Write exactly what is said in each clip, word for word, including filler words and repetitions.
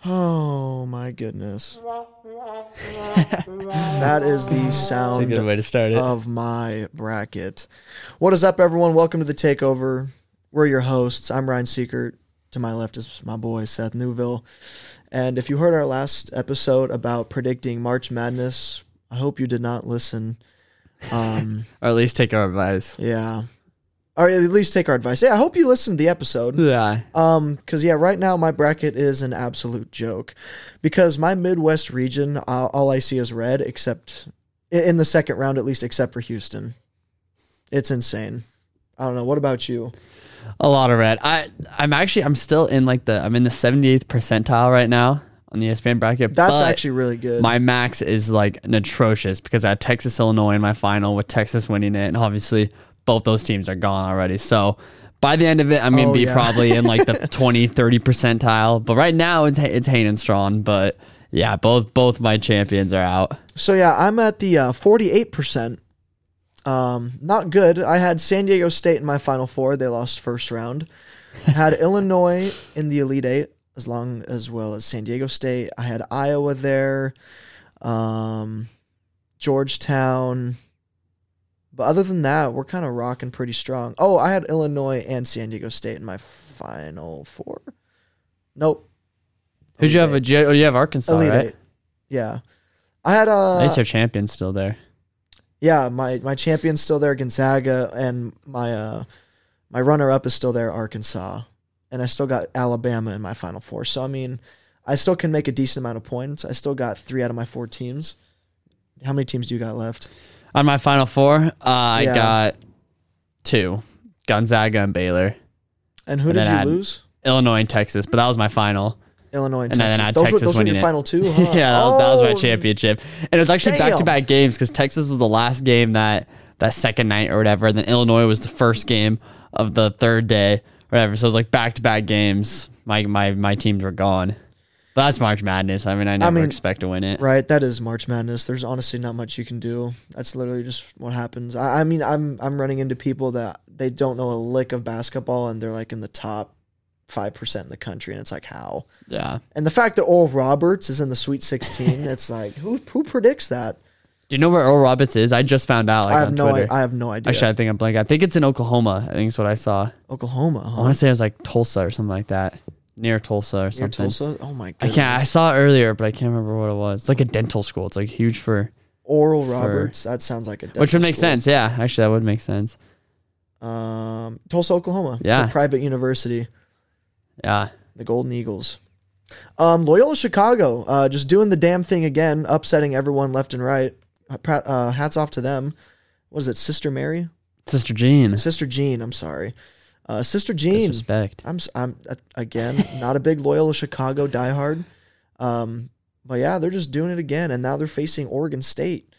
Oh my goodness. That is the sound That's a good way to start it. of my bracket. What is up, everyone? Welcome to the Takeover. We're your hosts. I'm Ryan Seekert. To my left is my boy, Seth Newville. And if you heard our last episode about predicting March Madness, I hope you did not listen. Um, or at least take our advice. Yeah. Or at least take our advice. Yeah, I hope you listened to the episode. Yeah. Um, because, yeah, right now my bracket is an absolute joke. Because my Midwest region, uh, all I see is red, except in the second round, at least, except for Houston. It's insane. I don't know. What about you? A lot of red. I, I'm actually, I'm still in like the, I'm in the seventy-eighth percentile right now on the E S P N bracket. That's but actually really good. My max is like atrocious because I had Texas, Illinois in my final with Texas winning it. And obviously both those teams are gone already. So by the end of it, I'm going to oh, be yeah. probably in like the twenty, thirty percentile. But right now it's, it's hanging strong. But yeah, both, both my champions are out. So yeah, I'm at the uh, forty-eight percent. Um, not good. I had San Diego State in my Final Four. They lost first round. Had Illinois in the Elite Eight, as long as well as San Diego State. I had Iowa there, um, Georgetown. But other than that, we're kind of rocking pretty strong. Oh, I had Illinois and San Diego State in my Final Four. Nope. Who'd you Elite have? Eight. A, J- oh, you have Arkansas, Elite right? Eight. Yeah. I had uh, At least their champion's still there. Yeah, my, my champion's still there, Gonzaga, and my uh my runner up is still there, Arkansas, and I still got Alabama in my Final Four. So I mean, I still can make a decent amount of points. I still got three out of my four teams. How many teams do you got left? On my Final Four, uh, I Yeah. got two, Gonzaga and Baylor, And who And did then you I had lose? Illinois and Texas, but that was my final. Illinois and, and then Texas. I had those Texas were, those were winning your it. final two, huh? Yeah, that, was- that was my Oh, championship, and it was actually damn. back to back games because Texas was the last game that that second night or whatever, and then Illinois was the first game of the third day, or whatever. So it was like back to back games. My my my teams were gone. But that's March Madness. I mean, I never mean, expect to win it. Right, that is March Madness. There's honestly not much you can do. That's literally just what happens. I, I mean, I'm I'm running into people that they don't know a lick of basketball, and they're like in the top five percent in the country, and it's like, how? Yeah. And the fact that Oral Roberts is in the Sweet sixteen, it's like, who who predicts that? Do you know where Oral Roberts is? I just found out. Like, I have on no Twitter. I, I have no idea. Actually, I think I'm blank. I think it's in Oklahoma. I think it's what I saw. Oklahoma, I huh? want to say it was like Tulsa or something like that, near Tulsa or Near something. Tulsa? Oh my I goodness. can't. I saw it earlier, but I can't remember what it was. It's like a dental school. It's like huge for, Oral Roberts, that sounds like a which would make school. sense. Yeah, actually, that would make sense. Um, Tulsa, Oklahoma. Yeah. It's a private university. Yeah. The Golden Eagles. Um, Loyola Chicago, uh, just doing the damn thing again, upsetting everyone left and right. Uh, pra- uh, hats off to them. What is it, Sister Mary? Sister Jean. Sister Jean, I'm sorry. Uh, Sister Jean. Disrespect. I'm, s- I'm uh, again, not a big Loyola Chicago diehard. Um, but yeah, they're just doing it again, and now they're facing Oregon State.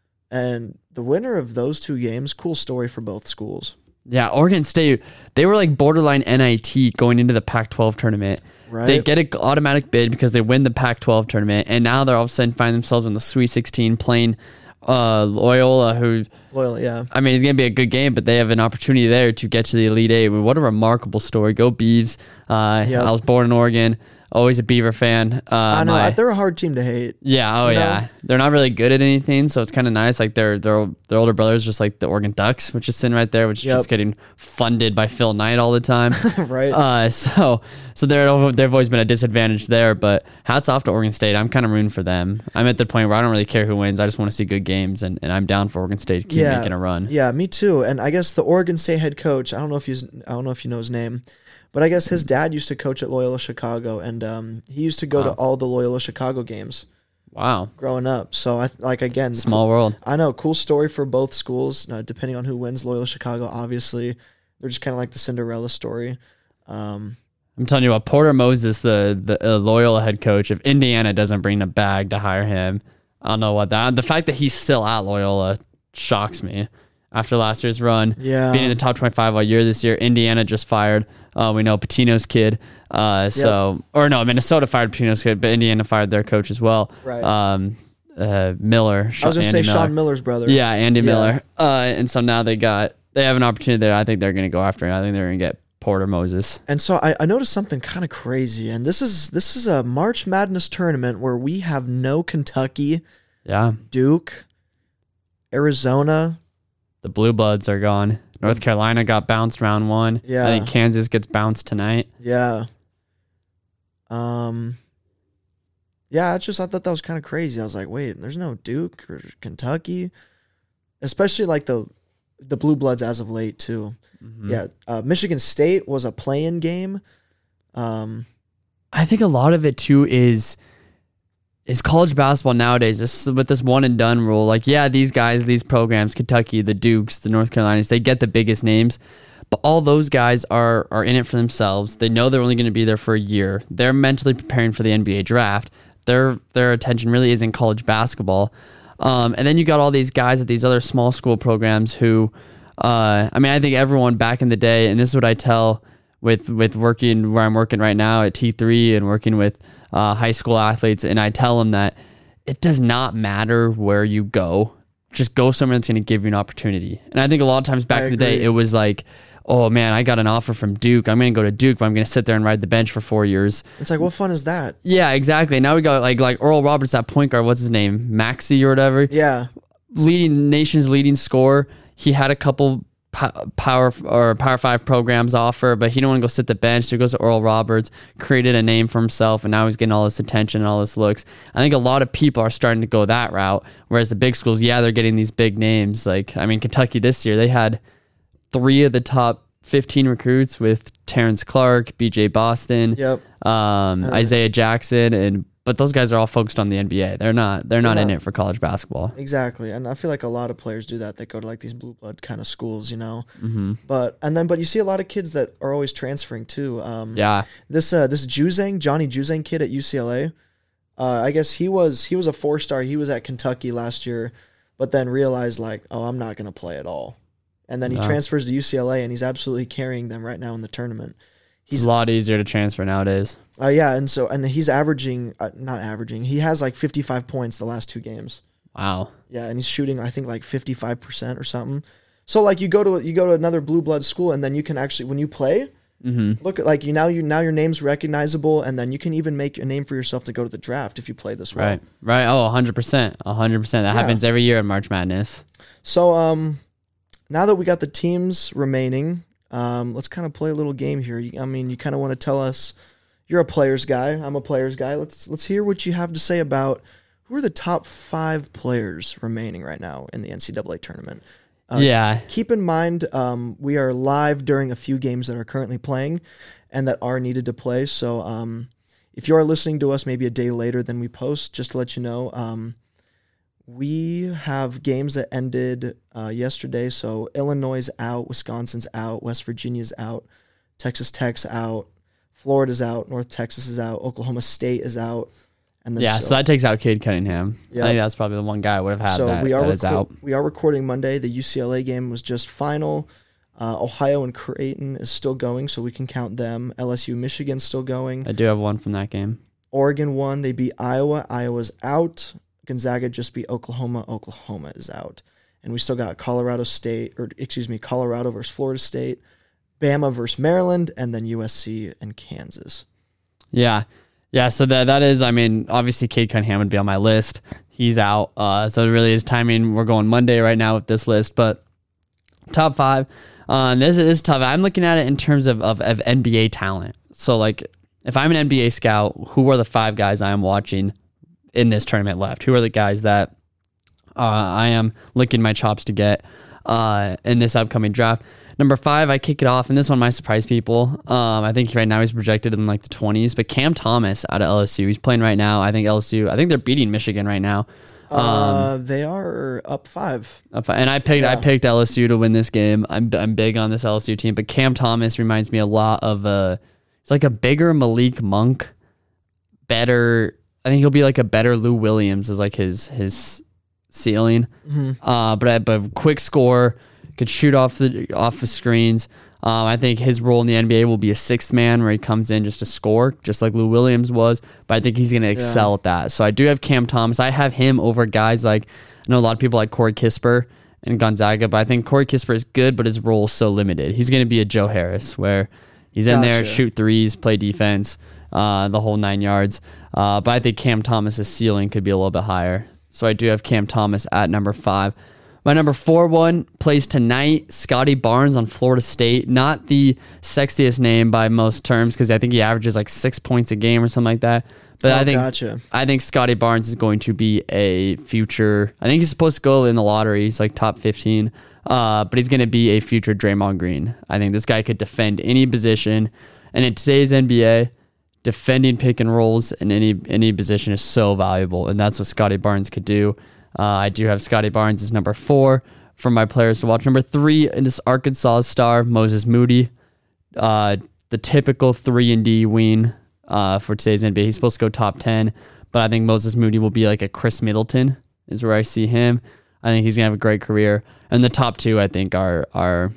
And the winner of those two games, cool story for both schools. Yeah, Oregon State, they were like borderline N I T going into the Pac twelve tournament. Right? They get an automatic bid because they win the Pac twelve tournament, and now they're all of a sudden find themselves in the Sweet sixteen playing uh, Loyola, who, Loyola, yeah. I mean, it's going to be a good game, but they have an opportunity there to get to the Elite Eight. What a remarkable story. Go Beavs. Uh, Yep. I was born in Oregon. Always a Beaver fan. Uh, I know, my- they're a hard team to hate. Yeah, oh You know? yeah. They're not really good at anything, so it's kind of nice. Like their their their older brother's just like the Oregon Ducks, which is sitting right there, which is Yep. just getting funded by Phil Knight all the time. Right? uh, so so they're they've always been a disadvantage there. But hats off to Oregon State. I'm kind of rooting for them. I'm at the point where I don't really care who wins. I just want to see good games, and, and I'm down for Oregon State to keep Yeah. making a run. Yeah, me too. And I guess the Oregon State head coach, I don't know if you I don't know if you know his name, but I guess his dad used to coach at Loyola Chicago, and um, he used to go to Wow. all the Loyola Chicago games Wow, growing up. So I like again, small world. I know, cool story for both schools. Uh, depending on who wins, Loyola Chicago, obviously, they're just kind of like the Cinderella story. Um, I'm telling you what, Porter Moses, the the uh, Loyola head coach, if Indiana doesn't bring a bag to hire him, I don't know what that. The fact that he's still at Loyola shocks me. After last year's run, Yeah. being in the top twenty-five all year this year, Indiana just fired. Uh, we know Patino's kid. Uh, so or no, Minnesota fired Patino's kid, but Indiana fired their coach as well. Right. Um, uh, Miller. I was gonna Andy say Miller. Sean Miller's brother. Yeah, Andy Yeah. Miller. Uh, and so now they got they have an opportunity there. I think they're going to go after him. I think they're going to get Porter Moses. And so I, I noticed something kind of crazy, and this is this is a March Madness tournament where we have no Kentucky, Yeah. Duke, Arizona. The Blue Bloods are gone. North Carolina got bounced round one. Yeah. I think Kansas gets bounced tonight. Yeah. Um. Yeah, I just I thought that was kind of crazy. I was like, wait, there's no Duke or Kentucky, especially like the the Blue Bloods as of late too. Mm-hmm. Yeah, uh, Michigan State was a play-in game. Um, I think a lot of it too is is college basketball nowadays. This with this one and done rule. Like, yeah, these guys, these programs, Kentucky, the Dukes, the North Carolinas, they get the biggest names, but all those guys are are in it for themselves. They know they're only going to be there for a year. They're mentally preparing for the N B A draft. Their their attention really is in college basketball. Um, and then you got all these guys at these other small school programs who, uh, I mean, I think everyone back in the day, and this is what I tell with with working where I'm working right now at T three and working with uh, high school athletes, and I tell them that it does not matter where you go. Just go somewhere that's going to give you an opportunity. And I think a lot of times back I in the day, agree. it was like, oh man, I got an offer from Duke. I'm going to go to Duke, but I'm going to sit there and ride the bench for four years. it's like, what fun is that? Yeah, exactly. Now we got like like Earl Roberts, that point guard. What's his name? Maxey or whatever. Yeah, Leading nation's leading scorer. He had a couple po- power or power five programs offer, but he didn't want to go sit the bench. So he goes to Earl Roberts, created a name for himself, and now he's getting all this attention and all this looks. I think a lot of people are starting to go that route. Whereas the big schools, yeah, they're getting these big names. Like, I mean, Kentucky this year, they had three of the top fifteen recruits with Terrence Clark, B J Boston, yep. um, Uh, Isaiah Jackson, and but those guys are all focused on the N B A. They're not. They're not They're in not. it for college basketball. Exactly, and I feel like a lot of players do that. They go to like these blue blood kind of schools, you know. Mm-hmm. But and then, but you see a lot of kids that are always transferring too. Um, Yeah, This uh, this Juzang, Johnny Juzang kid at U C L A. Uh, I guess he was he was a four star. He was at Kentucky last year, but then realized like, oh, I'm not gonna play at all. And then he No. transfers to U C L A, and he's absolutely carrying them right now in the tournament. it's He's a lot easier to transfer nowadays. uh, yeah, and so and he's averaging uh, not averaging. He has like fifty-five points the last two games. Wow. Yeah, and he's shooting I think like fifty-five percent or something. So like you go to you go to another blue blood school, and then you can actually when you play, Mm-hmm. look at like you now you now your name's recognizable, and then you can even make a name for yourself to go to the draft if you play this well. Right. Right. Oh, one hundred percent. one hundred percent. That Yeah. happens every year in March Madness. So um, now that we got the teams remaining, um, let's kind of play a little game here. You, I mean, you kind of want to tell us you're a players guy. I'm a players guy. Let's let's hear what you have to say about who are the top five players remaining right now in the N C double A tournament. Uh, yeah. Keep in mind, um, we are live during a few games that are currently playing and that are needed to play. So um, if you are listening to us maybe a day later than we post, just to let you know, um, we have games that ended uh, yesterday. So Illinois' out, Wisconsin's out, West Virginia's out, Texas Tech's out, Florida's out, North Texas is out, Oklahoma State is out. And then Yeah. So that takes out Cade Cunningham. Yeah. I think that's probably the one guy I would have had So that, we are that is reco- out. we are recording Monday. The U C L A game was just final. Uh, Ohio and Creighton is still going, so we can count them. L S U, Michigan's still going. I do have one from that game. Oregon won. They beat Iowa. Iowa's out. Gonzaga just beat Oklahoma. Oklahoma is out. And we still got Colorado State, or excuse me, Colorado versus Florida State, Bama versus Maryland, and then U S C and Kansas. Yeah. Yeah, so that that is, I mean, obviously Cade Cunningham would be on my list. He's out. Uh, so it really is timing. We're going Monday right now with this list. But top five, uh, this is tough. I'm looking at it in terms of, of, of N B A talent. So, like, if I'm an N B A scout, who are the five guys I am watching in this tournament left? Who are the guys that uh, I am licking my chops to get uh, in this upcoming draft? Number five, I kick it off, and this one might surprise people. Um, I think right now he's projected in like the twenties, but Cam Thomas out of L S U, he's playing right now. I think L S U, I think they're beating Michigan right now. Um, Uh, they are up five. and I picked, I Yeah. picked L S U to win this game. I'm, I'm big on this L S U team, but Cam Thomas reminds me a lot of a, it's like a bigger Malik Monk, better. I think he'll be like a better Lou Williams is like his his ceiling. Mm-hmm. Uh, but but quick score. Could shoot off the off the screens. Um, I think his role in the N B A will be a sixth man where he comes in just to score, just like Lou Williams was. But I think he's going to excel Yeah. at that. So I do have Cam Thomas. I have him over guys like, I know a lot of people like Corey Kisper and Gonzaga, but I think Corey Kisper is good, but his role is so limited. He's going to be a Joe Harris where He's in there, Gotcha. shoot threes, play defense, uh, the whole nine yards. Uh, but I think Cam Thomas's ceiling could be a little bit higher. So I do have Cam Thomas at number five. My number four one plays tonight, Scotty Barnes on Florida State. Not the sexiest name by most terms because I think he averages like six points a game or something like that. But Oh, I think gotcha. I think Scotty Barnes is going to be a future. I think he's supposed to go in the lottery. He's like top fifteen. Uh, but he's going to be a future Draymond Green. I think this guy could defend any position. And in today's N B A, defending pick and rolls in any any position is so valuable. And that's what Scotty Barnes could do. Uh, I do have Scotty Barnes as number four for my players to watch. Number three is Arkansas star Moses Moody, uh, the typical three and D wing uh, for today's N B A. He's supposed to go top ten, but I think Moses Moody will be like a Chris Middleton is where I see him. I think he's gonna have a great career. And the top two, I think, are are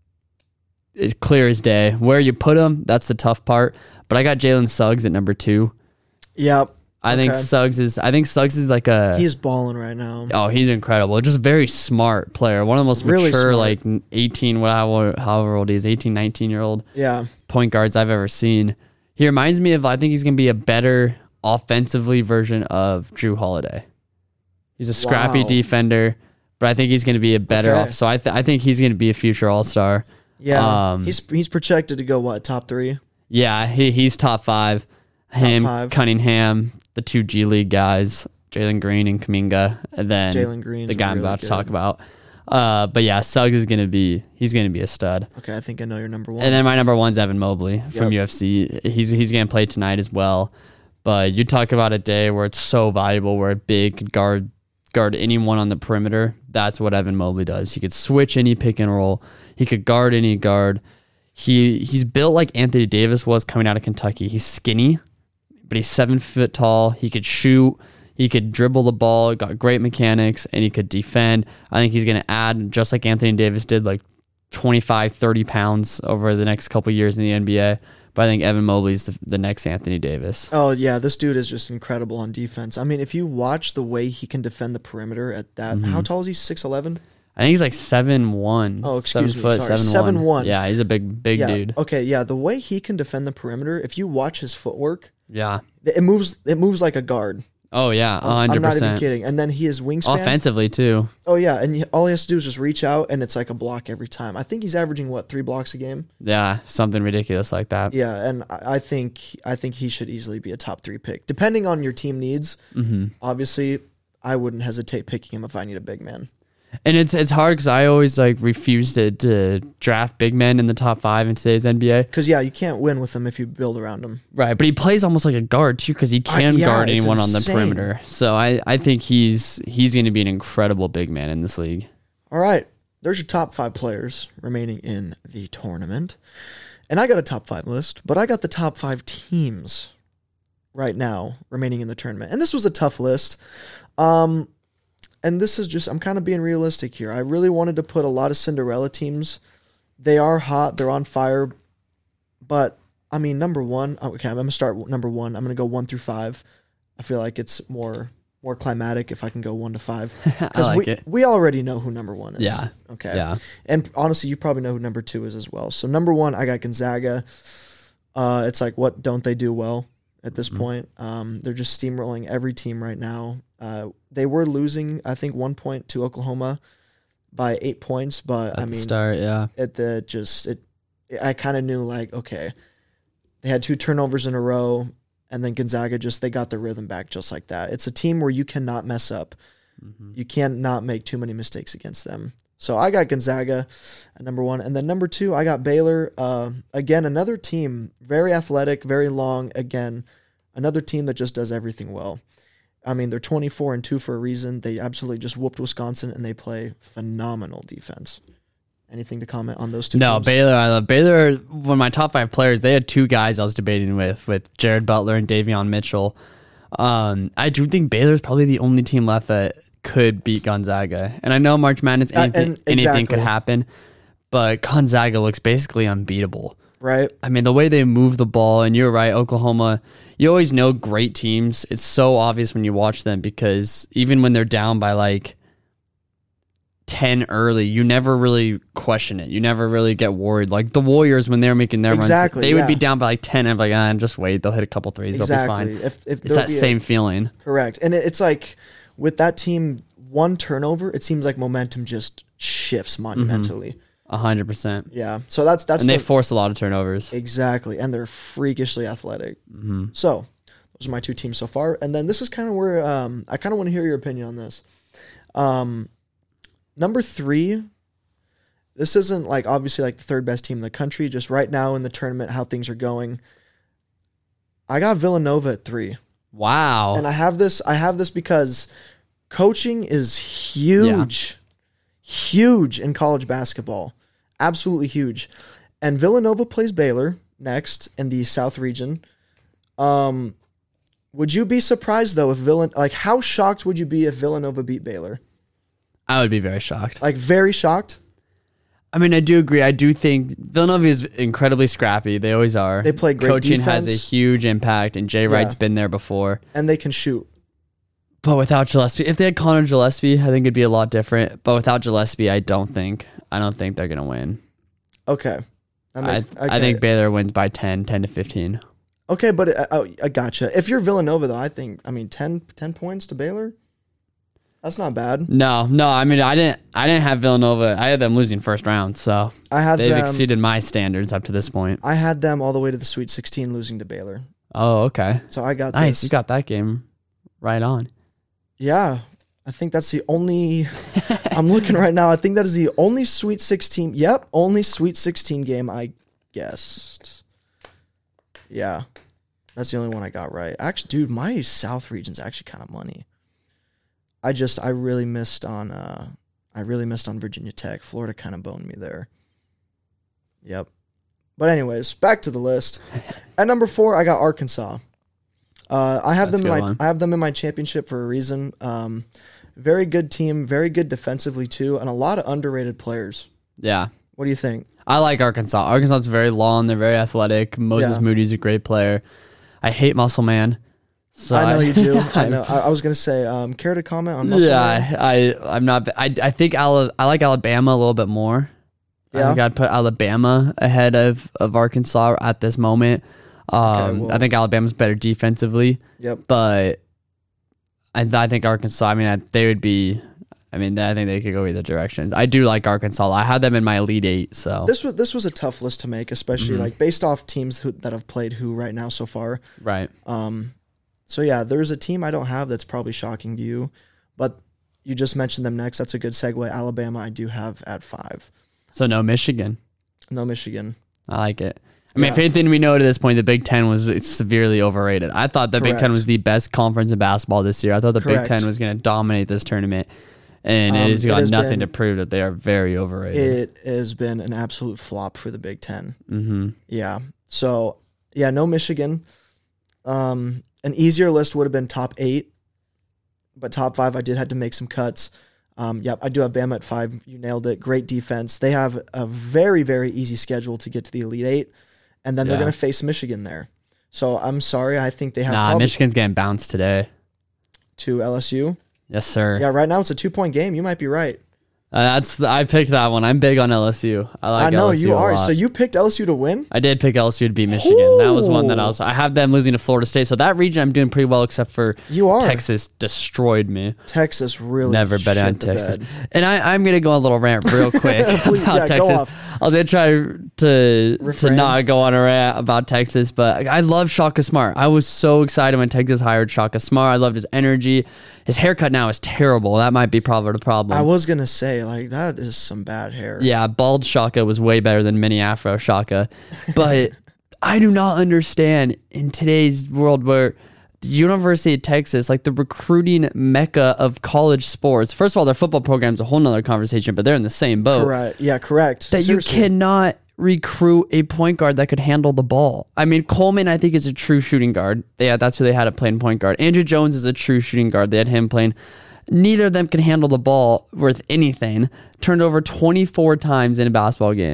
it's clear as day. Where you put him, that's the tough part. But I got Jalen Suggs at number two. Yep. I think Okay. Suggs is. I think Suggs is like a. He's balling right now. Oh, he's incredible. Just a very smart player. One of the most Really mature, smart. like eighteen, whatever, however old he is, eighteen, nineteen year old Yeah. point guards I've ever seen. He reminds me of, I think he's going to be a better offensively version of Drew Holiday. He's a scrappy Wow. defender, but I think he's going to be a better Okay. off. So I, th- I think he's going to be a future all star. Yeah. Um, he's he's projected to go what, top three? Yeah, he he's top five. Him, five. Cunningham, the two G League guys, Jalen Green and Kaminga, and then Jalen Green's the guy I'm really about to good. talk about. Uh, but yeah, Suggs is gonna be he's gonna be a stud. Okay, I think I know your number one. And then my number one's Evan Mobley from Yep. U F C. He's he's gonna play tonight as well. But you talk about a day where it's so valuable, where a big could guard guard anyone on the perimeter. That's what Evan Mobley does. He could switch any pick and roll. He could guard any guard. He he's built like Anthony Davis was coming out of Kentucky. He's skinny, but he's seven foot tall. He could shoot. He could dribble the ball. Got great mechanics, and he could defend. I think he's going to add, just like Anthony Davis did, like twenty-five, thirty pounds over the next couple years in the N B A. But I think Evan Mobley's the, the next Anthony Davis. Oh, yeah, this dude is just incredible on defense. I mean, if you watch the way he can defend the perimeter at that, Mm-hmm. how tall is he? six eleven? I think he's like seven one. Oh, excuse seven me, foot, sorry, seven seven one. one. Yeah, he's a big, big Yeah. dude. Okay, yeah, the way he can defend the perimeter, if you watch his footwork, Yeah. it moves it moves like a guard. Oh, yeah, I'm- one hundred I'm not even percent. kidding. And then he is wingspan. Offensively, too. Oh, yeah, and he- all he has to do is just reach out, and it's like a block every time. I think he's averaging, what, three blocks a game? Yeah, something ridiculous like that. Yeah, and I I think I think he should easily be a top three pick. Depending on your team needs, Mm-hmm. obviously, I wouldn't hesitate picking him if I need a big man. And it's it's hard because I always like refuse to, to draft big men in the top five in today's N B A. Because, yeah, you can't win with him if you build around him. Right, but he plays almost like a guard too because he can yeah, guard it's anyone on the insane. perimeter. So I, I think he's he's going to be an incredible big man in this league. All right, there's your top five players remaining in the tournament. And I got a top five list, but I got the top five teams right now remaining in the tournament. And this was a tough list. Um, and this is just, I'm kind of being realistic here. I really wanted to put a lot of Cinderella teams. They are hot, they're on fire. But, I mean, number one, okay, I'm going to start with number one. I'm going to go one through five. I feel like it's more more climatic if I can go one to five. I like we, it. we already know who number one is. Yeah. Okay. Yeah. And honestly, you probably know who number two is as well. So number one, I got Gonzaga. Uh, it's like, what don't they do well at this Mm-hmm. point? Um, they're just steamrolling every team right now. Uh, they were losing, I think, one point to Oklahoma by eight points, but At I the mean, start, yeah. at the just it, I kind of knew like, okay, they had two turnovers in a row, and then Gonzaga just they got the rhythm back just like that. It's a team where you cannot mess up. Mm-hmm. You cannot make too many mistakes against them. So I got Gonzaga at number one. And then number two, I got Baylor. Uh, again, another team, very athletic, very long. Again, another team that just does everything well. I mean, they're twenty-four and two for a reason. They absolutely just whooped Wisconsin, and they play phenomenal defense. Anything to comment on those two No, teams? Baylor. I love Baylor. One of my top five players. They had two guys I was debating with, with Jared Butler and Davion Mitchell. Um, I do think Baylor's probably the only team left that could beat Gonzaga. And I know March Madness, Uh, anything, and anything exactly. could happen, but Gonzaga looks basically unbeatable. Right? I mean, the way they move the ball, and you're right, Oklahoma, you always know great teams. It's so obvious when you watch them because even when they're down by like ten early, you never really question it. You never really get worried. Like the Warriors, when they're making their Exactly, runs, they would yeah. be down by like ten. I'm like, ah, just wait. They'll hit a couple threes. Exactly. They'll be fine. If, if It's there'll that be a- same feeling. Correct. And it, it's like with that team, one turnover, it seems like momentum just shifts monumentally. A hundred percent. Yeah. So that's that's And the, they force a lot of turnovers. exactly, and they're freakishly athletic. Mm-hmm. So those are my two teams so far. And then this is kind of where um, I kind of want to hear your opinion on this. Um, number three. This isn't like obviously like the third best team in the country. Just right now in the tournament, how things are going. I got Villanova at three. Wow. And I have this I have this because coaching is huge. Huge in college basketball. Absolutely huge. And Villanova plays Baylor next in the South region. Um would you be surprised though if Villan like how shocked would you be if Villanova beat Baylor? I would be very shocked. Like very shocked? I mean, I do agree. I do think Villanova is incredibly scrappy. They always are. They play great Coaching has a defense. huge impact, and Jay Wright's Yeah. been there before. And they can shoot. But without Gillespie, if they had Connor Gillespie, I think it'd be a lot different. But without Gillespie, I don't think I don't think they're gonna win. Okay. That I, makes- I okay. think Baylor wins by ten, ten to fifteen. Okay, but I, I, I gotcha. If you're Villanova though, I think I mean ten, ten points to Baylor. That's not bad. No, no. I mean, I didn't. I didn't have Villanova. I had them losing first round, so I have they've them. exceeded my standards up to this point. I had them all the way to the Sweet sixteen, losing to Baylor. Oh, okay. So I got Nice. this. You got that game right on. Yeah, I think that's the only. I'm looking right now. I think that is the only Sweet sixteen. Yep, only Sweet sixteen game I guessed. Yeah, that's the only one I got right. Actually, dude, my South region's actually kind of money. I just I really missed on uh I really missed on Virginia Tech. Florida kind of boned me there. Yep. But anyways, back to the list. At number four, I got Arkansas. Uh, I have That's them a in good my one. I have them in my championship for a reason. Um, very good team, very good defensively too, and a lot of underrated players. Yeah. What do you think? I like Arkansas. Arkansas is very long. They're very athletic. Moses Yeah. Moody's a great player. I hate Muscle Man. So I know you do. I know. I, I was gonna say, um, care to comment on Muscle Man? Yeah, I, I I'm not. I I think Ala, I like Alabama a little bit more. I Yeah? think I'd put Alabama ahead of, of Arkansas at this moment. Um, Okay, well- I think Alabama's better defensively, Yep. but I I think Arkansas. I mean, I, they would be. I mean, I think they could go either directions. I do like Arkansas. I had them in my Elite Eight. So This was this was a tough list to make, especially Mhm. like based off teams who, that have played who right now so far. right. Um, so yeah, there's a team I don't have that's probably shocking to you, but you just mentioned them next. That's a good segue. Alabama, I do have at five. So no Michigan. No Michigan. I like it. I mean, Yeah. if anything we know to this point, the Big Ten was severely overrated. I thought the Big Ten Correct. was the best conference in basketball this year. I thought the Correct. Big Ten was going to dominate this tournament, and Um, it has it got has nothing been- to prove that they are very overrated. It has been an absolute flop for the Big Ten. mm-hmm. Yeah. So yeah, no Michigan. Um, an easier list would have been top eight, but top five I did have to make some cuts. Um, yep, I do have Bama at five. You nailed it. Great defense. They have a very very easy schedule to get to the Elite Eight, and then they're Yeah. going to face Michigan there. So I'm sorry. I think they have Nah, probably Michigan's getting bounced today. to L S U. Yes, sir. Yeah, right now it's a two point game. You might be right. Uh, that's the, I picked that one. I'm big on L S U. I like I know L S U you a are. lot. So you picked L S U to win. I did pick L S U to beat Michigan. That was one that I Ooh. was. I have them losing to Florida State. So that region I'm doing pretty well, except for You are. Texas destroyed me. Texas really Never bet shit on the Texas. bed. And I, I'm going to go on a little rant real quick Please, about yeah, go Texas. off. I was going to try to to Refrain. not go on a rant about Texas, but I love Shaka Smart. I was so excited when Texas hired Shaka Smart. I loved his energy. His haircut now is terrible. That might be probably the problem. I was gonna say like that is some bad hair. Yeah, bald Shaka was way better than mini Afro Shaka. But I do not understand in today's world where the University of Texas, like the recruiting mecca of college sports, first of all, their football program's a whole nother conversation, but they're in the same boat. Correct. Yeah, correct. That Seriously. you cannot recruit a point guard that could handle the ball. I mean, Coleman, I think, is a true shooting guard. Yeah, that's who they had at playing point guard. Andrew Jones is a true shooting guard. They had him playing. Neither of them can handle the ball worth anything. Turned over twenty-four times in a basketball game.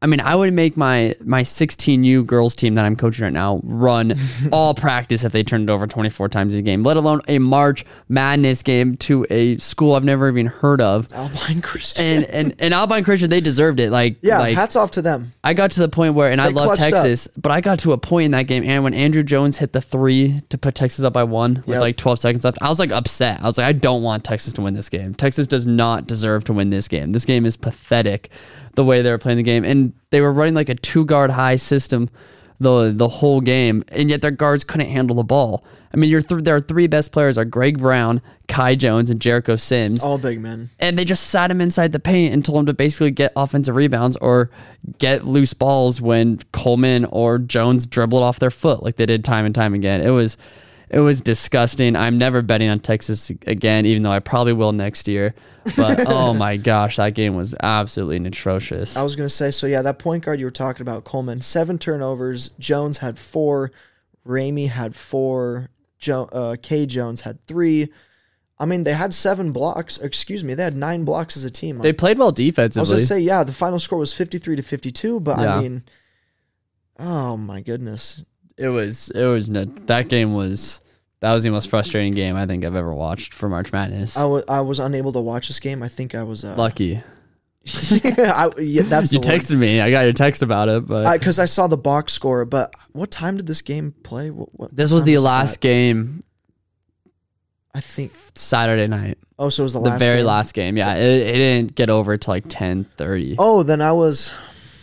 I mean, I would make my my sixteen U girls team that I'm coaching right now run all practice if they turned it over twenty-four times a game, let alone a March Madness game to a school I've never even heard of. Albine Christian. And and, and Albine Christian, they deserved it. Like, yeah, like, hats off to them. I got to the point where, and They I love clutched Texas, but I got to a point in that game, and when Andrew Jones hit the three to put Texas up by one with Yep. like twelve seconds left, I was like upset. I was like, I don't want Texas to win this game. Texas does not deserve to win this game. This game is pathetic the way they were playing the game, and they were running like a two guard high system the the whole game, and yet their guards couldn't handle the ball. I mean, your th- their three best players are Greg Brown, Kai Jones, and Jericho Sims. All big men. And they just sat him inside the paint and told him to basically get offensive rebounds or get loose balls when Coleman or Jones dribbled off their foot like they did time and time again. It was it was disgusting. I'm never betting on Texas again, even though I probably will next year. But oh my gosh, that game was absolutely atrocious. I was going to say, so yeah, that point guard you were talking about, Coleman, seven turnovers. Jones had four. Ramey had four. Jo- uh, K. Jones had three. I mean, they had seven blocks. Excuse me, they had nine blocks as a team. They played well I was defensively. going to say, yeah, the final score was fifty-three to fifty-two, but Yeah. I mean, oh my goodness. It was it was nut- that game was that was the most frustrating game I think I've ever watched for March Madness. I wa- I was unable to watch this game. I think I was... Uh, Lucky. I, yeah, that's You the word. texted me. I got your text about it, but Because I, I saw the box score, but what time did this game play? What, what this what was time the this last at? game I think. Saturday night. Oh, so it was the The last very game? last game. Yeah, it, it didn't get over till like ten thirty. Oh, then I was...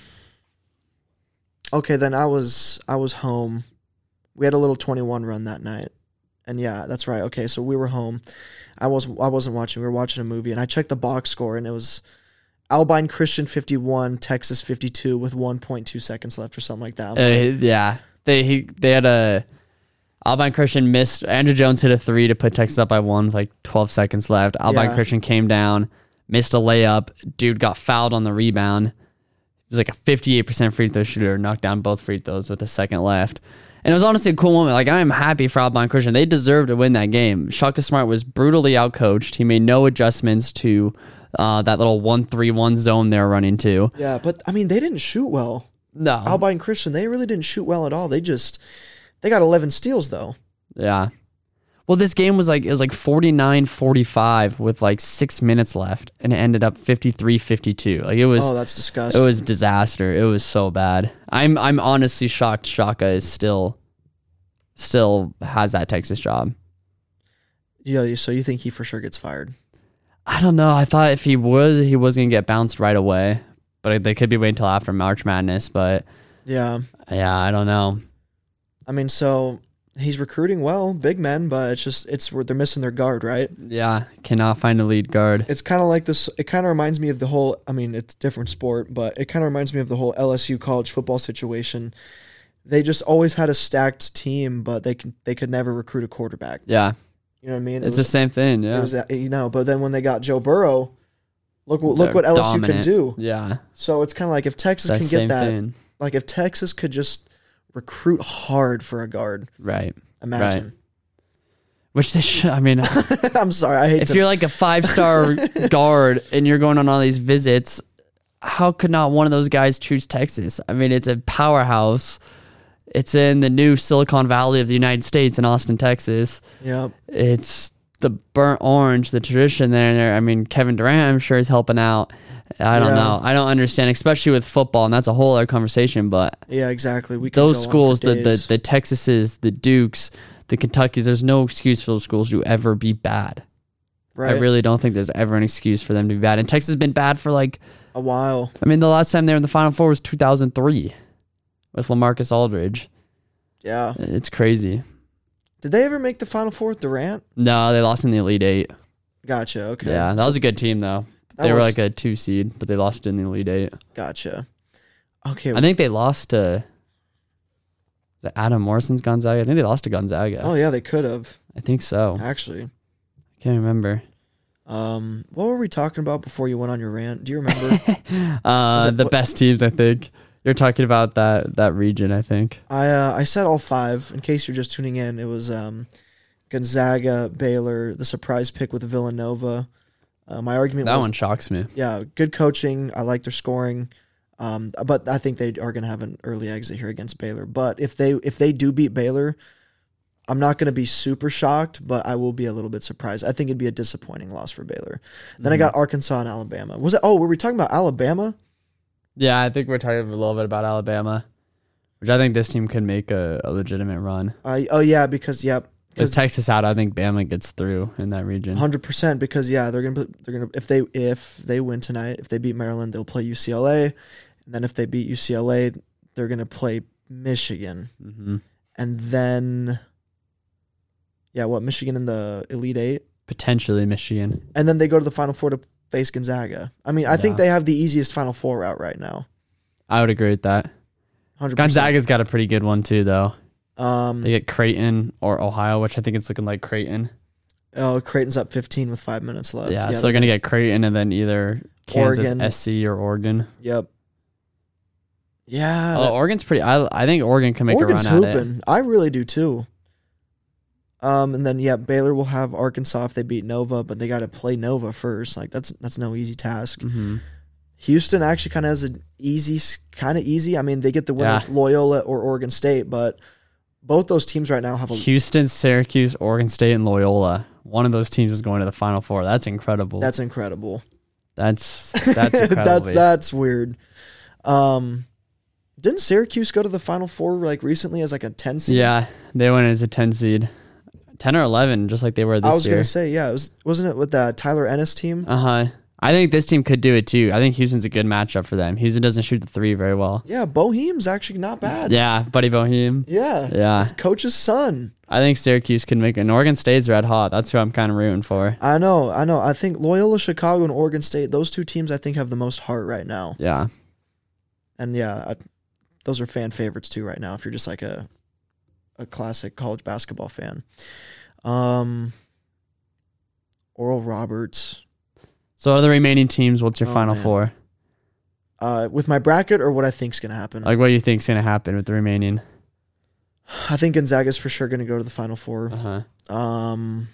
Okay, then I was I was home. We had a little twenty-one run that night. And yeah, that's right. Okay, so we were home. I was I wasn't watching. We were watching a movie, and I checked the box score, and it was Albine Christian fifty-one, Texas fifty-two with one point two seconds left or something like that. I'm Uh, like, yeah, they he, they had a Albine Christian missed. Andrew Jones hit a three to put Texas up by one with like twelve seconds left. Albine Yeah. Christian came down, missed a layup. Dude got fouled on the rebound. It was like a fifty-eight percent free throw shooter, knocked down both free throws with a second left. And it was honestly a cool moment. Like, I'm happy for Albine Christian. They deserved to win that game. Shaka Smart was brutally outcoached. He made no adjustments to uh, that little one three one zone they were running to. yeah, but I mean, they didn't shoot well. No. Albine Christian, they really didn't shoot well at all. They just they got eleven steals though. Yeah. Well, this game was like, it was like forty-nine forty-five with like six minutes left, and it ended up fifty-three fifty-two. Like, it was, Oh, that's disgusting. it was disaster. It was so bad. I'm, I'm honestly shocked Shaka is still, still has that Texas job. Yeah, so you think he for sure gets fired? I don't know. I thought if he was, he was going to get bounced right away, but they could be waiting until after March Madness. But Yeah. yeah, I don't know. I mean, so he's recruiting well, big men, but it's just it's where they're missing their guard, right? Yeah, cannot find a lead guard. It's kind of like this. It kind of reminds me of the whole. I mean, it's a different sport, but it kind of reminds me of the whole L S U college football situation. They just always had a stacked team, but they can they could never recruit a quarterback. Yeah, You know what I mean? It it's the was, same thing. it Yeah, was, uh, you know, but then when they got Joe Burrow, look what look They're what L S U can dominant. do. Yeah, So it's kind of like if Texas that can same get that, thing. like if Texas could just recruit hard for a guard, Right. imagine. Which they should. I mean, I'm sorry, I hate if to. you're like a five star guard and you're going on all these visits, how could not one of those guys choose Texas? I mean, it's a powerhouse. It's in the new Silicon Valley of the United States in Austin, Texas. yeah, It's the burnt orange, the tradition there. And there. I mean, Kevin Durant, I'm sure, is helping out. I don't Yeah. know. I don't understand, especially with football, and that's a whole other conversation. But yeah, exactly. We could those go on schools, for the, the days. the Texases, the Dukes, the Kentuckys, there's no excuse for those schools to ever be bad. right? I really don't think there's ever an excuse for them to be bad. And Texas has been bad for like, a while. I mean, the last time they were in the Final Four was two thousand three with LaMarcus Aldridge. Yeah. It's crazy. Did they ever make the Final Four with Durant? No, they lost in the Elite Eight. Gotcha. Okay. Yeah, that was a good team though. That They were was- like a two seed, but they lost in the Elite Eight. Gotcha. Okay. I think they lost to is it Adam Morrison's Gonzaga. I think they lost to Gonzaga. Oh yeah, they could have I think so. actually. I can't remember. Um, what were we talking about before you went on your rant? Do you remember? Uh, it- the what- best teams, I think. You're talking about that that region, I think. I uh, I said all five. In case you're just tuning in, it was um, Gonzaga, Baylor, the surprise pick with Villanova. Uh, my argument That was one shocks me. yeah, good coaching. I like their scoring. Um, but I think they are going to have an early exit here against Baylor. But if they if they do beat Baylor, I'm not going to be super shocked, but I will be a little bit surprised. I think it'd be a disappointing loss for Baylor. Then mm-hmm. I got Arkansas and Alabama. Was it? Oh, were we talking about Alabama? Yeah, I think we're talking a little bit about Alabama, which I think this team could make a, a legitimate run. Uh, oh yeah, because yeah, with Texas out, I think Bama gets through in that region. one hundred percent because yeah, they're gonna they're gonna if they if they win tonight, if they beat Maryland, they'll play U C L A, and then if they beat U C L A, they're gonna play Michigan, mm-hmm. and then yeah, what Michigan in the Elite Eight, potentially Michigan, and then they go to the Final Four to face Gonzaga. I mean, I yeah. think they have the easiest Final Four route right now. I would agree with that. one hundred percent. Gonzaga's got a pretty good one too, though. Um, they get Creighton or Ohio, which I think it's looking like Creighton. Oh, Creighton's up fifteen with five minutes left. Yeah, yeah so they're going to get Creighton and then either Kansas, Oregon. S C, or Oregon. Yep. Yeah. Oh, Oregon's pretty... I I think Oregon can make Oregon's a run hooping. at it. I really do, too. Um, and then, yeah, Baylor will have Arkansas if they beat Nova, but they got to play Nova first. Like, that's that's no easy task. Mm-hmm. Houston actually kind of has an easy... Kind of easy. I mean, they get the winner yeah. of Loyola or Oregon State, but... Both those teams right now have a Houston, Syracuse, Oregon State, and Loyola. One of those teams is going to the Final Four. That's incredible. That's incredible. That's that's incredible. that's that's weird. Um, didn't Syracuse go to the Final Four like recently as like a ten seed? Yeah, they went as a ten seed, ten or eleven, just like they were this year. I was year. gonna say yeah. It was wasn't it with the Tyler Ennis team? Uh huh. I think this team could do it too. I think Houston's a good matchup for them. Houston doesn't shoot the three very well. Yeah, Bohem's actually not bad. Yeah, Buddy Boeheim. Yeah. Yeah. It's the coach's son. I think Syracuse can make it. And Oregon State's red hot. That's who I'm kind of rooting for. I know, I know. I think Loyola Chicago and Oregon State, those two teams I think have the most heart right now. Yeah. And yeah, I, those are fan favorites too right now if you're just like a a classic college basketball fan. Um, Oral Roberts. So what are the remaining teams? What's your Oh, final man. four? Uh, with my bracket or what I think's going to happen? Like, what do you think's going to happen with the remaining? I think Gonzaga's for sure going to go to the Final Four. Uh-huh. Um,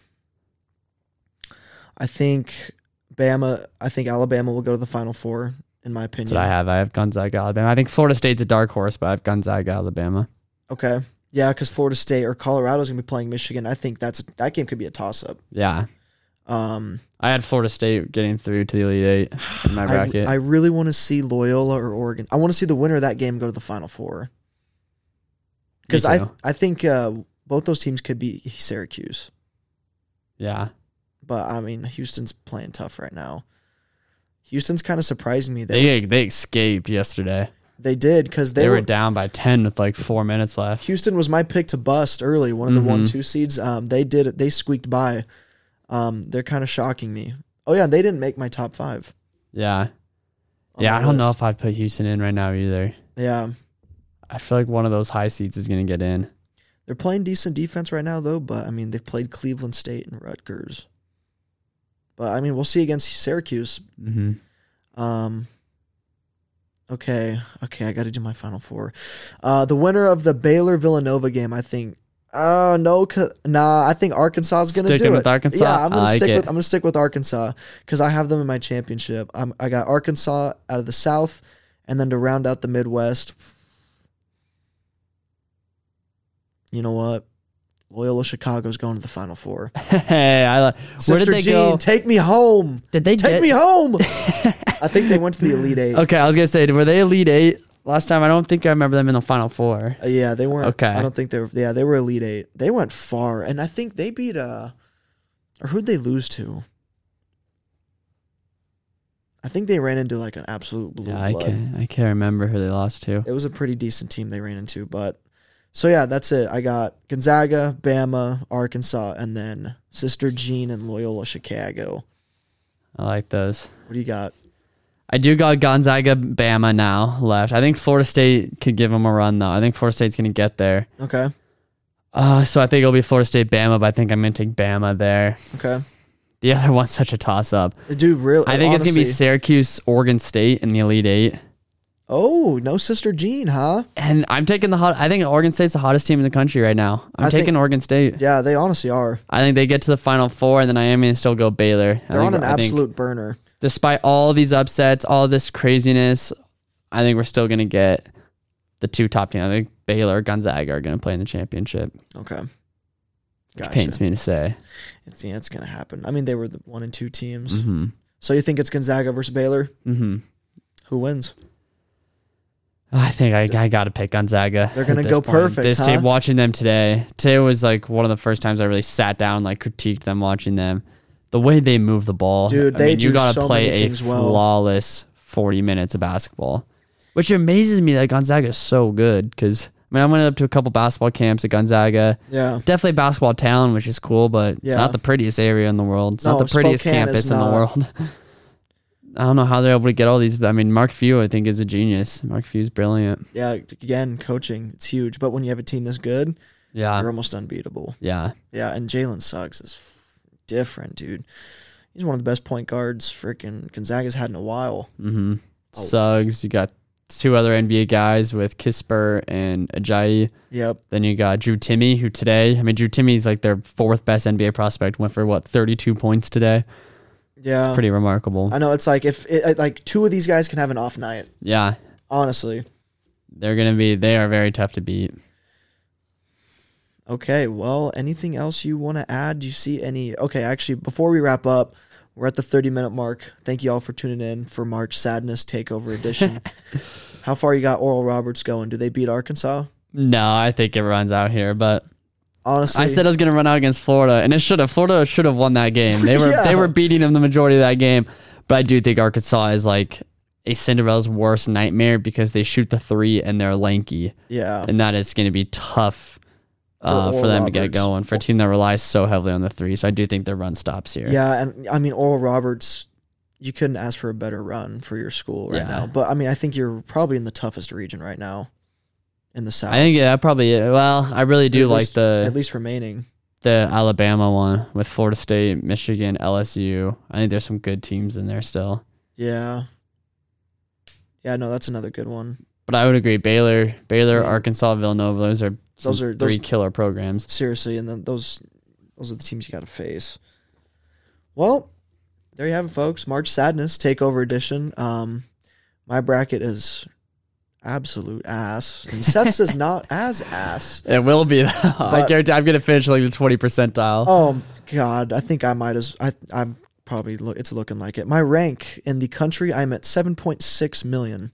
I think Bama. I think Alabama will go to the Final Four. In my opinion, That's what I have. I have Gonzaga, Alabama. I think Florida State's a dark horse, but I have Gonzaga, Alabama. Okay, yeah, because Florida State or Colorado's going to be playing Michigan. I think that's that game could be a toss-up. Yeah. Um, I had Florida State getting through to the Elite Eight in my bracket. I, I really want to see Loyola or Oregon. I want to see the winner of that game go to the Final Four. Because I th- I think uh, both those teams could be Syracuse. Yeah. But, I mean, Houston's playing tough right now. Houston's kind of surprising me. They, They they escaped yesterday. they did because they, They, were, were down by ten with like four minutes left. Houston was my pick to bust early, one of the Mhm. one two seeds. Um, they did it. They squeaked by. Um, they're kind of shocking me. Oh, yeah, they didn't make my top five. Yeah. on Yeah, my I don't know list. if I'd put Houston in right now either. Yeah. I feel like one of those high seeds is going to get in. They're playing decent defense right now, though, but, I mean, they've played Cleveland State and Rutgers. But, I mean, we'll see against Syracuse. Mm-hmm. Um, okay, okay, I got to do my final four. Uh, the winner of the Baylor-Villanova game, I think. Uh, no, ca- nah, I think Arkansas is going to do Sticking it. with Arkansas? Yeah, I'm I going to like stick it. with I'm going to stick with Arkansas because I have them in my championship. I'm, I got Arkansas out of the South, and then to round out the Midwest, you know what? Loyola Chicago's going to the Final Four. Hey, I like. Where Sister did they Jean, go? take me home. Did they Take get? me home. I think they went to the Elite Eight. Okay, I was gonna say, were they Elite Eight last time? I don't think I remember them in the Final Four. Uh, yeah, they weren't. Okay. I don't think they were. Yeah, they were Elite Eight. They went far, and I think they beat. Uh, or who'd they lose to? I think they ran into like an absolute blue Yeah, I blood. can't. I can't remember who they lost to. It was a pretty decent team they ran into, but so yeah, that's it. I got Gonzaga, Bama, Arkansas, and then Sister Jean and Loyola Chicago. I like those. What do you got? I do got Gonzaga, Bama now left. I think Florida State could give them a run though. I think Florida State's gonna get there. Okay. Uh, so I think it'll be Florida State, Bama, but I think I'm gonna take Bama there. Okay. The other one's such a toss up. Dude, really? I think honestly, it's gonna be Syracuse, Oregon State in the Elite Eight. Oh, no Sister Jean, huh? And I'm taking the hot. I think Oregon State's the hottest team in the country right now. I'm I taking think- Oregon State. Yeah, they honestly are. I think they get to the Final Four, and then I am going to still go Baylor. I They're think- on an I think absolute burner. despite all these upsets, all this craziness, I think we're still going to get the two top teams. I think Baylor, Gonzaga are going to play in the championship. Okay. Which pains me to say. It's, yeah, it's going to happen. I mean, they were the one and two teams. Mm-hmm. So you think it's Gonzaga versus Baylor? Mm-hmm. Who wins? I think I, I got to pick Gonzaga. They're going to go point. perfect, This huh? team, watching them today, today was like one of the first times I really sat down and like critiqued them watching them. The way they move the ball. Dude, I they mean, do you gotta so play many a things well. flawless forty minutes of basketball, which amazes me that Gonzaga is so good because, I mean, I went up to a couple basketball camps at Gonzaga. Yeah. Definitely basketball town, which is cool, but Yeah. it's not the prettiest area in the world. It's No, not the prettiest Spokane campus is in the not. world. I don't know how they're able to get all these. I mean, Mark Few, I think, is a genius. Mark Few's brilliant. Yeah, again, coaching, it's huge. But when you have a team this good, Yeah. you're almost unbeatable. Yeah. Yeah, and Jalen Suggs is different, dude. He's one of the best point guards freaking Gonzaga's had in a while. Mm-hmm. Oh. Suggs. You got two other N B A guys with Kisper and Ajayi. Yep. Then you got Drew Timme, who today, I mean, Drew Timme's like their fourth best N B A prospect, went for what, thirty-two points today? Yeah. It's pretty remarkable. I know, it's like if it, like two of these guys can have an off night. Yeah. Honestly. They're going to be, they are very tough to beat. Okay, well, anything else you want to add? Do you see any? Okay, actually, before we wrap up, we're at the thirty-minute mark. Thank you all for tuning in for March Sadness Takeover Edition. How far you got Oral Roberts going? Do they beat Arkansas? No, I think it runs out here, but Honestly, I said I was going to run out against Florida, and it should have. Florida should have won that game. They were Yeah. they were beating them the majority of that game, but I do think Arkansas is like a Cinderella's worst nightmare because they shoot the three and they're lanky, yeah, and that is going to be tough uh, For for, them Oral to get Roberts. going for a team that relies so heavily on the three. So I do think their run stops here. yeah, and I mean Oral Roberts. You couldn't ask for a better run for your school right Yeah. now. But I mean, I think you're probably in the toughest region right now, in the South. I think yeah, probably. Well, I really do At like least- the at least remaining. the Alabama one with Florida State, Michigan, L S U. I think there's some good teams in there still. Yeah, yeah, no, that's another good one. But I would agree, Baylor, Baylor, Yeah. Arkansas, Villanova. Those are some Those are- three those- killer programs. Seriously, and then those those are the teams you got to face. Well, there you have it, folks. March Sadness Takeover Edition. Um, my bracket is absolute ass, and Seth's is not as ass. It will be. I But- guarantee I'm gonna finish like the twenty percentile. Oh God, I think I might as I I'm probably look. It's looking like it. My rank in the country, I'm at seven point six million.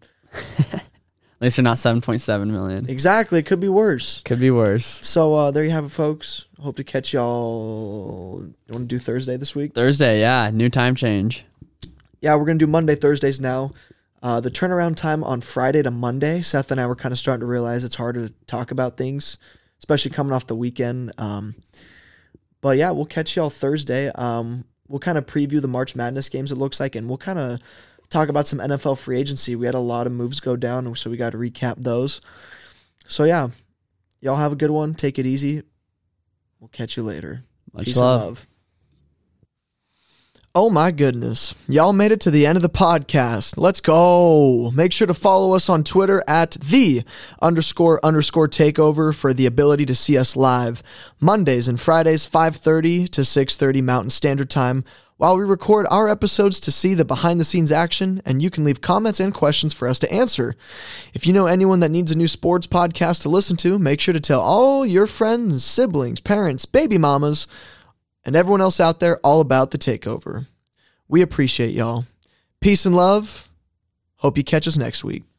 At least you're not seven point seven million. Exactly, it could be worse. Could be worse. So uh, there you have it, folks. Hope to catch y'all. You want to do Thursday this week? Thursday, yeah, new time change. Yeah, we're gonna do Monday, Thursdays now. Uh, the turnaround time on Friday to Monday, Seth and I were kind of starting to realize it's harder to talk about things, especially coming off the weekend. Um, but yeah, we'll catch y'all Thursday. Um, we'll kind of preview the March Madness games, it looks like, and we'll kind of talk about some N F L free agency. We had a lot of moves go down, so we got to recap those. So yeah, y'all have a good one. Take it easy. We'll catch you later. Much Peace love. and love. Oh my goodness. Y'all made it to the end of the podcast. Let's go. Make sure to follow us on Twitter at the underscore underscore takeover for the ability to see us live. Mondays and Fridays, five thirty to six thirty Mountain Standard Time, while we record our episodes to see the behind the scenes action, and you can leave comments and questions for us to answer. If you know anyone that needs a new sports podcast to listen to, make sure to tell all your friends, siblings, parents, baby mamas, and everyone else out there all about the takeover. We appreciate y'all. Peace and love. Hope you catch us next week.